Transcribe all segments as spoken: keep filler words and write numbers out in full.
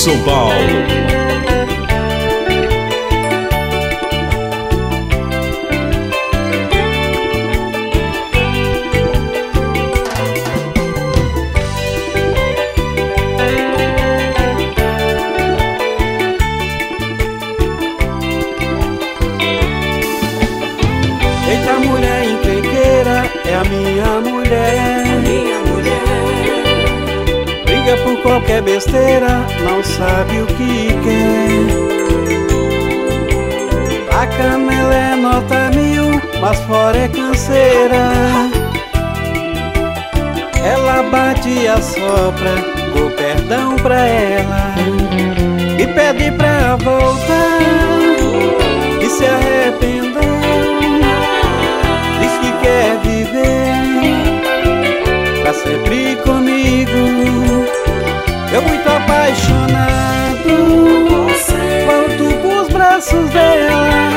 São Paulo. Eita, mulher encrenqueira, é a minha mulher. Minha mulher Briga por qualquer besteira, não sabe o que quer. A cama ela é nota mil, mas fora é canseira. Ela bate e assopra, dou perdão pra ela e pede pra voltar e se arrependeu. Diz que quer viver pra sempre comigo. Eu muito apaixonado, volto pros braços dela.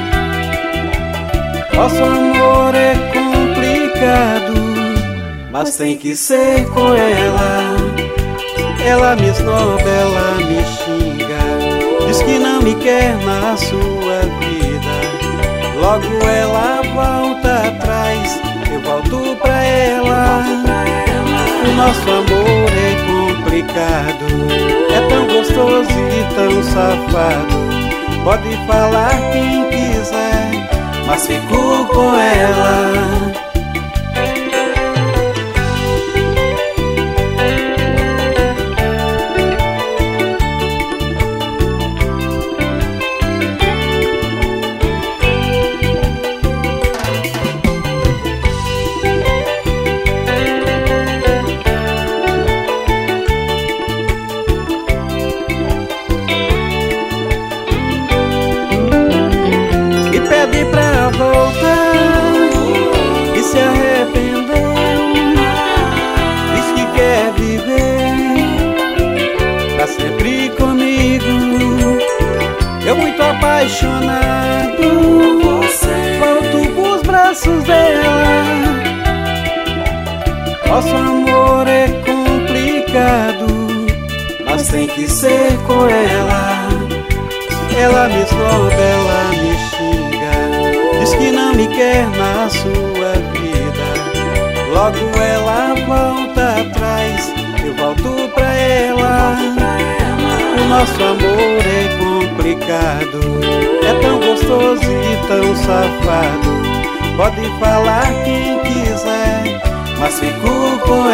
Nosso amor é complicado, mas tem que ser com ela. Ela me esnoba, ela me xinga, diz que não me quer na sua vida. Logo ela volta atrás, eu volto pra ela. O nosso amor é complicado, é tão gostoso e tão safado. Pode falar quem quiser, mas fico com ela. Pede pra voltar e se arrependeu. Diz que quer viver pra sempre comigo. Eu muito apaixonado, volto pros braços dela. Nosso amor é complicado, mas tem que ser com ela. Ela me esnoba, ela me xinga, diz que não me quer na sua vida. Logo ela volta atrás, eu volto pra ela. O nosso amor é complicado, é tão gostoso e tão safado. Pode falar quem quiser, mas fico com